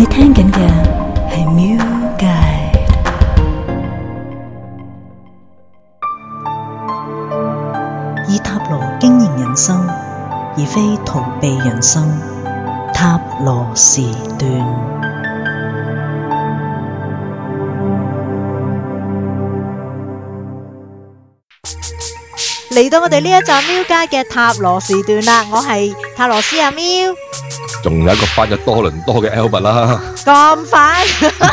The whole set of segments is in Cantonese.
你聽緊嘅係 Music Guide。以塔羅經營人生，而非逃避人生。塔羅時段。嚟到我哋呢一集喵街嘅塔羅時段啦，我係塔羅師阿喵， 仲有一個翻咗多倫多嘅 Albert 啦， 咁快，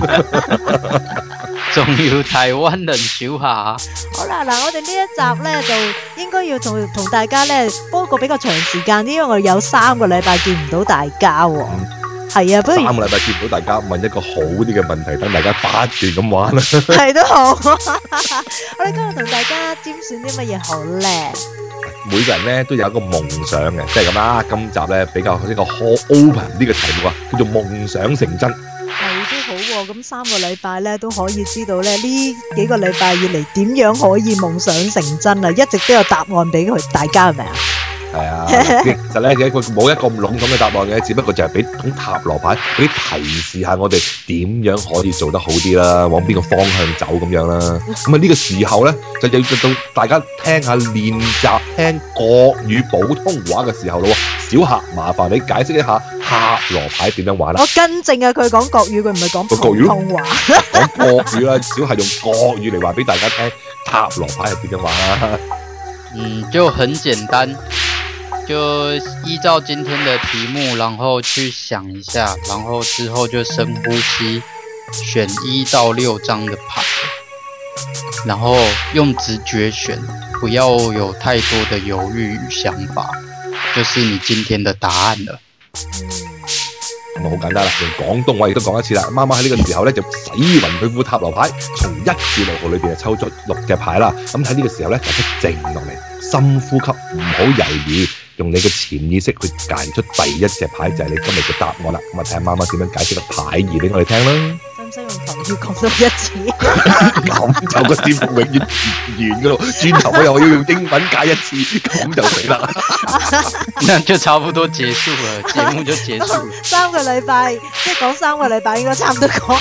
仲要台灣人小下。 好啦，嗱，我哋呢一集咧就應該要同大家咧播個比較長時間啲，因為我哋有3個禮拜見唔到大家喎。係啊，不如 3個禮拜見唔到大家，問一個好啲嘅問題，等大家不斷咁玩啦。 係都好，我哋今日同大家尖選啲乜嘢好咧？ 每個人咧都有一個夢想嘅，即係咁啦。今集咧比較呢個 open 呢個題目啊，叫做夢想成真。 係都好喎，咁3個禮拜咧都可以知道咧呢幾個禮拜以嚟點樣可以夢想成真啊！一直都有答案俾大家，係咪啊？ 係啊，其實咧佢冇一個咁籠統嘅答案嘅，只不過就係俾種塔羅牌俾提示下我哋點樣可以做得好啲啦，往邊個方向走咁樣啦。咁啊呢個時候咧就要到大家聽下練習聽國語普通話嘅時候咯。小客麻煩你解釋一下塔羅牌點樣玩啦。 我更正啊，佢講國語，佢唔係講普通話。 講國語啦，小客用國語嚟話俾大家聽塔羅牌係點樣玩啦。 就很簡單。就依照今天的題目，然後去想一下，然後之後就深呼吸，選1到6張的牌，然後用直覺選，不要有太多的猶豫與想法，就是你今天的答案了。 咁好簡單啦，用廣東話亦都講一次啦。媽媽喺呢個時候咧就洗勻佢副塔羅牌，從1至6號裏邊抽出6隻牌啦。咁喺呢個時候咧，大家靜落嚟，深呼吸，唔好猶豫，用你嘅潛意識去揀出第1隻牌，就係你今日嘅答案啦。咁啊睇下媽媽點樣解釋個牌義俾我哋聽啦。 使唔使用頭要講多1次？ 咁就個節目永遠唔完噶咯，轉頭我又要用英文解1次，咁就死啦。 那就差不多結束了，節目就結束了。 3個禮拜，即係講3個禮拜應該差唔多講。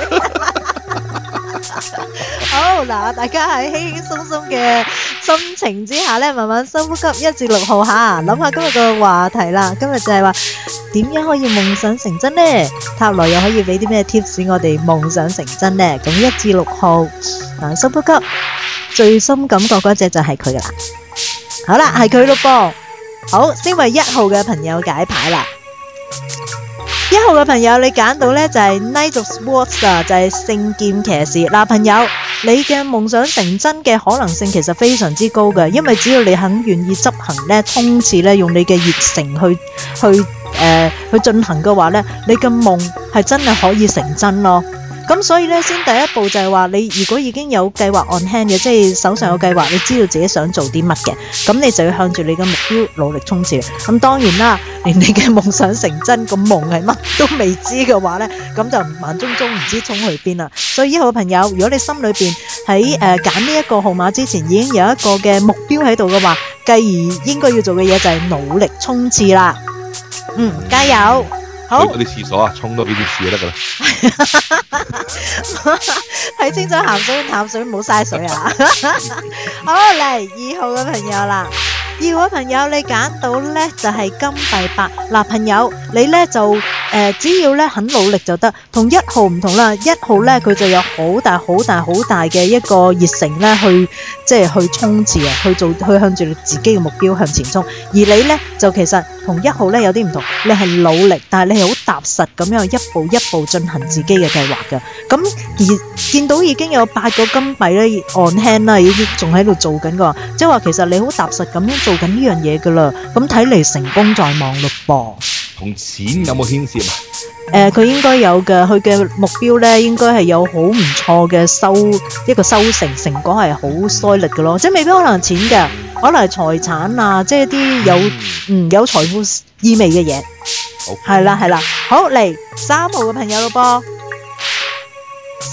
好嗱，大家喺輕輕鬆鬆嘅心情之下咧，慢慢深呼吸1至6號吓，諗下今日個話題啦。今日就係話點樣可以夢想成真呢？塔羅又可以俾啲咩 tips 我哋夢想成真呢？咁1至6號，深呼吸，最深感覺嗰隻就係佢噶啦。好啦，係佢咯噃。好，先為1號嘅朋友解牌啦。1號嘅朋友，你揀到呢就係 Knight of Swords 啊，就係聖劍騎士。嗱，朋友，你嘅夢想成真嘅可能性其實非常之高嘅，因為只要你肯願意執行呢，衝刺呢，用你嘅熱誠去進行嘅話呢，你嘅夢係真係可以成真咯。咁所以咧，先第一步就係話，你如果已經有計劃 on hand 嘅，即係手上有計劃，你知道自己想做啲乜嘅，咁你就要向住你嘅目標努力衝刺。咁當然啦，連你嘅夢想成真個夢係乜都未知嘅話咧，咁就慢中唔知衝去邊啦。所以1號嘅朋友，如果你心裏邊喺揀呢一個號碼之前已經有一個嘅目標喺度嘅話，繼而應該要做嘅嘢就係努力衝刺啦。加油！好， 去嗰啲廁所啊，沖多幾啲水就得噶啦。 睇清楚鹹水淡水，唔好嘥水啊！好，嚟2號嘅朋友啦，2號嘅朋友你揀到咧就係金幣8。嗱，朋友你咧就只要咧肯努力就得，同1號唔同啦。1號咧佢就有好大嘅一個熱誠咧去衝刺啊，去向住你自己嘅目標向前衝。而你咧就其實同1號咧有啲唔同，你係努力，但係你係好踏實咁樣一步一步進行自己嘅計劃嘅。咁而見到已經有8個金幣咧 on hand 啦，已經仲喺度做緊㗎，即係話其實你好踏實咁樣做緊呢樣嘢㗎啦。咁睇嚟成功在望咯噃。 同錢有冇牽涉啊？ 佢應該有嘅，佢嘅目標咧應該係有好唔錯嘅收成果係好 solid 嘅咯，即係未必可能錢嘅，可能係財產啊，即係啲有財富意味嘅嘢。好，係啦，好嚟3號嘅朋友咯噃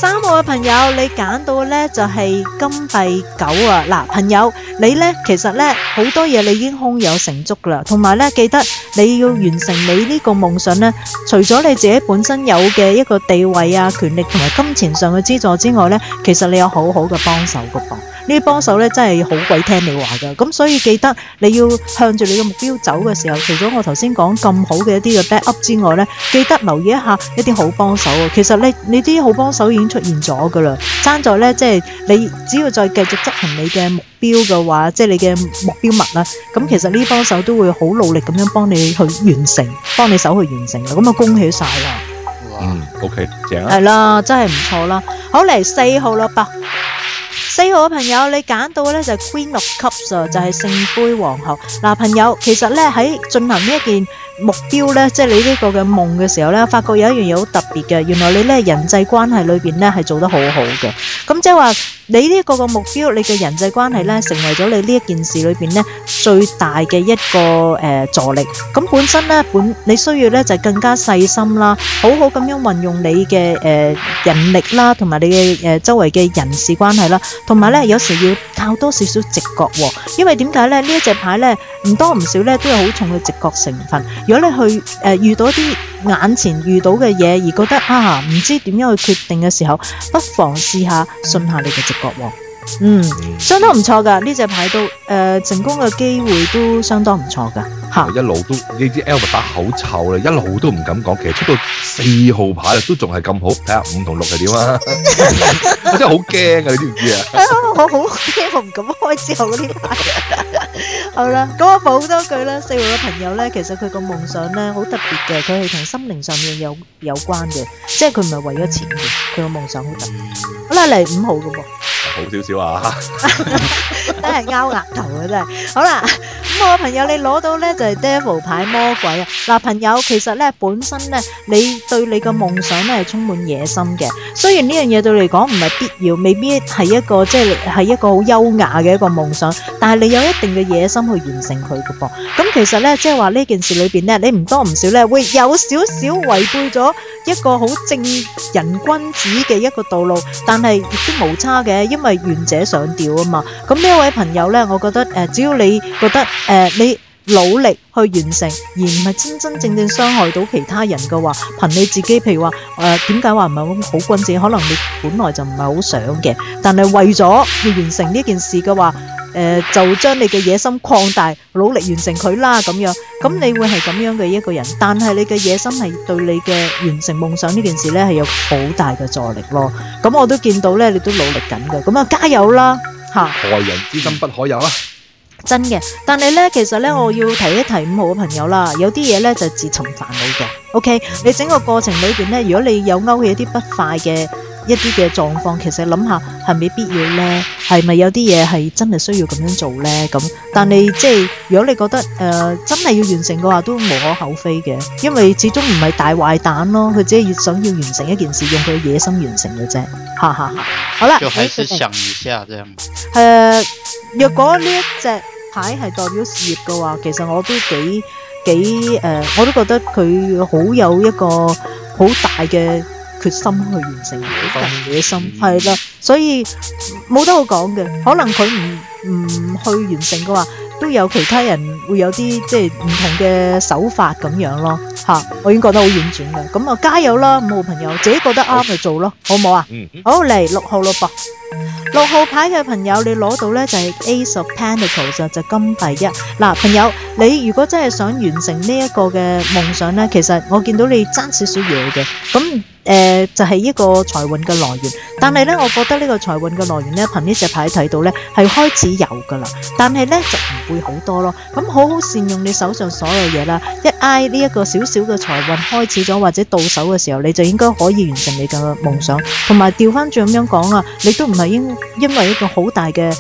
3號嘅朋友，你揀到嘅咧就係金幣9啊！嗱，朋友你咧其實咧好多嘢你已經胸有成竹啦，同埋咧記得你要完成你呢個夢想咧，除咗你自己本身有嘅一個地位啊、權力同埋金錢上嘅資助之外咧，其實你有好好嘅幫手㗎噃。呢啲幫手咧真係好鬼聽你話㗎，咁所以記得你要向住你嘅目標走嘅時候，除咗我頭先講咁好嘅一啲嘅 backup 之外咧，記得留意一下一啲好幫手啊。其實你啲好幫手已經出現咗㗎啦，爭在咧即係你只要再繼續執行你嘅目標嘅話，即係你嘅目標物啦，咁其實呢啲幫手都會好努力咁樣幫你去完成，幫你手去完成啦。咁啊恭喜晒啦！ 哇， OK， 正啊。 係啦，真係唔錯啦。好嚟4號啦噃。4號嘅朋友，你揀到嘅咧就係 Queen of Cups 啊，就係聖杯皇后。嗱，朋友，其實咧喺進行呢一件目標咧，即係你呢個嘅夢嘅時候咧，發覺有一樣嘢好特別嘅，原來你咧人際關係裏邊咧係做得好好嘅。咁即係話你呢個嘅目標，你嘅人際關係咧成為咗你呢一件事裏邊咧最大嘅一個助力。咁本身咧你需要咧就更加細心啦，好好咁樣運用你嘅人力啦，同埋你嘅周圍嘅人事關係啦，同埋咧有時要靠多少少直覺喎。因為點解咧呢一隻牌咧唔多唔少咧都有好重嘅直覺成分。如果你去遇到啲眼前遇到嘅嘢而覺得唔知點樣去決定嘅時候，不妨試下信下你嘅直覺喎。相當唔錯㗎，呢隻牌都成功嘅機會都相當唔錯㗎嚇。 一路都呢啲 Albert 打口臭啦，一路都唔敢講。其實出到4號牌啦，都仲係咁好。睇下5同6係點啊！我真係好驚啊！你知唔知啊？ 我好驚，我唔敢開之後嗰啲牌。好啦，咁我補多句啦。4號嘅朋友咧，其實佢個夢想咧好特別嘅，佢係同心靈上面有關嘅，即係佢唔係為咗錢嘅，佢個夢想好特別。好啦，嚟5號嘅喎。 好少少啊！ 真係拗額頭啊！真係。好啦，5號嘅朋友你攞到咧就係 Devil 牌魔鬼啊！嗱，朋友其實咧本身咧你對你嘅夢想咧係充滿野心嘅，雖然呢樣嘢對你嚟講唔係必要，未必係一個即係一個好優雅嘅一個夢想，但係你有一定嘅野心去完成佢嘅噃。咁其實咧即係話呢件事裏邊咧，你唔多唔少咧會有少少違背咗一個好正人君子嘅一個道路，但係亦都無差嘅，因為願者上釣啊嘛。咁呢一位朋友咧，我覺得只要你覺得你努力去完成，而唔係真正傷害到其他人嘅話，憑你自己，譬如話點解話唔係好君子？可能你本來就唔係好想嘅，但係為咗要完成呢件事嘅話，就將你嘅野心擴大，努力完成佢啦咁樣。咁你會係咁樣嘅一個人，但係你嘅野心係對你嘅完成夢想呢件事咧係有好大嘅助力咯。咁我都見到咧，你都努力緊嘅，咁啊加油啦嚇！ 害人之心不可有啊！ 真嘅，但係咧，其實咧，我要提一提5號嘅朋友啦，有啲嘢咧就自尋煩惱嘅。OK， 你整個過程裏邊咧，如果你有勾起一啲不快嘅一啲嘅狀況，其實諗下係咪必要咧？係咪有啲嘢係真係需要咁樣做咧？咁，但係即係如果你覺得真係要完成嘅話，都無可厚非嘅，因為始終唔係大壞蛋咯，佢只係想要完成一件事，用佢嘅野心完成嘅啫。哈哈哈！好啦， 就還是想一下這樣。 若果呢一隻牌係代表事業嘅話，其實我都我都覺得佢好有一個好大嘅決心去完成野心，係啦，所以冇得好講嘅。可能佢唔去完成嘅話，都有其他人會有啲即係唔同嘅手法咁樣咯。我已經覺得好婉轉嘅。咁啊，加油啦，5號朋友，自己覺得啱就做咯，好唔好啊？好，嚟6號咯噃。6號牌嘅朋友，你攞到咧就係 Ace of Pentacles 就金幣1。嗱，朋友，你如果真係想完成呢一個嘅夢想咧，其實我見到你爭少少嘢嘅，咁就係一個財運嘅來源。但係咧，我覺得呢個財運嘅來源咧，憑呢隻牌睇到咧係開始有噶啦，但係咧就唔會好多咯。咁好好善用你手上所有嘢啦，一挨呢一個少少嘅財運開始咗或者到手嘅時候，你就應該可以完成你嘅夢想。同埋調翻轉咁樣講啊，你都唔係因為一個好大嘅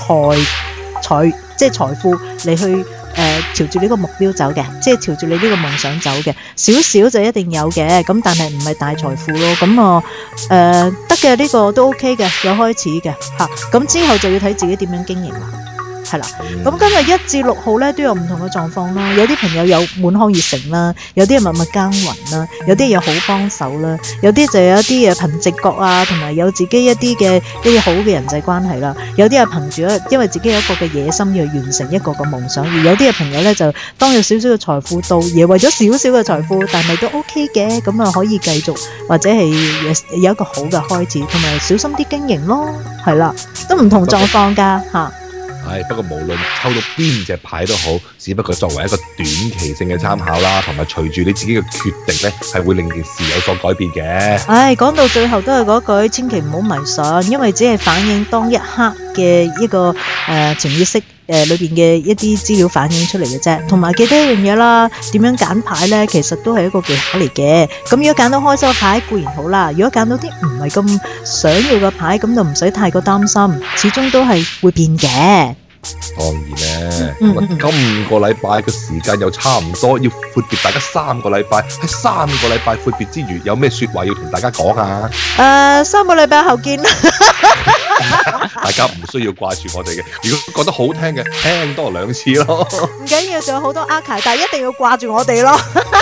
即係財富嚟去朝住呢個目標走嘅，即係朝住你呢個夢想走嘅，少少就一定有嘅，咁但係唔係大財富咯。咁得嘅，呢個都 OK 嘅，有開始嘅嚇。咁之後就要睇自己點樣經營啦。 係啦。咁今日1至6號咧都有唔同嘅狀況啦，有啲朋友有滿腔熱誠啦，有啲係默默耕耘啦，有啲有好幫手啦，有啲就有一啲憑直覺啊，同埋有自己一啲好嘅人際關係啦，有啲係憑住因為自己有一個嘅野心要完成一個嘅夢想，而有啲嘅朋友咧就當有少少嘅財富到，而為咗少少嘅財富，但係都 OK 嘅，咁啊可以繼續或者係有一個好嘅開始，同埋小心啲經營咯，係啦，都唔同狀況㗎嚇。 係，不過無論抽到邊隻牌都好，只不過作為一個短期性嘅參考啦，同埋隨住你自己嘅決定咧，係會令件事有所改變嘅。 唉，講到最後都係嗰句，千祈唔好迷信，因為只係反映當一刻嘅一個潛意識裏邊嘅一啲資料反映出嚟嘅啫。同埋記得一樣嘢啦，點樣揀牌咧，其實都係一個技巧嚟嘅。咁如果揀到開心嘅牌固然好啦，如果揀到啲唔係咁想要嘅牌，咁就唔使太過擔心，始終都係會變嘅。 當然咧，今個禮拜嘅時間又差唔多，要闊別大家3個禮拜。喺3個禮拜闊別之餘，有咩説話要同大家講啊 ？3個禮拜後見啦。 大家唔需要掛住我哋嘅，如果覺得好聽嘅，聽多2次咯。 唔緊要，仲有好多 archive，但係一定要掛住我哋咯。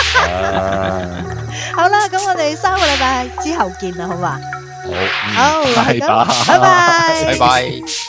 好啦，咁我哋3個禮拜之後見啦，好嘛？ 好，拜拜。 拜拜。